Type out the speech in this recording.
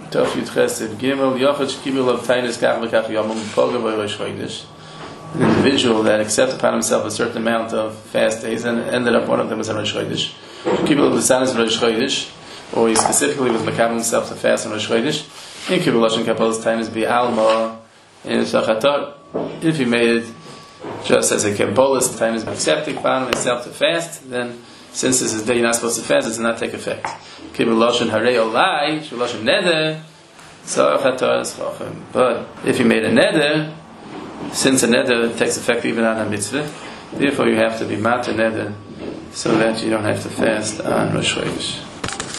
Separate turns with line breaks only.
Tov Yudches Gimel Yochad Shkibul of Tainus Kach V'Kach Yomim Poga V'Rosh Chodesh. An individual that accepted upon himself a certain amount of fast days and ended up one of them was on Rosh Chodesh. Kibul of L'sanis Rosh Chodesh, or he specifically was making himself to fast on Rosh Chodesh. In Kibul Lashon Kapol's Tainus B'Alma in Shachator. If he made it just as a Kabbalist, Tainus accepting upon himself to fast, then since this is the day you're not supposed to fast, it does not take effect. Kibul Lashon Harei Olai, Lashon Neder, Shachator Schochem. But if he made a Neder, since a neder takes effect even on a mitzvah, therefore you have to be mater neder so that you don't have to fast on Rosh Chodesh.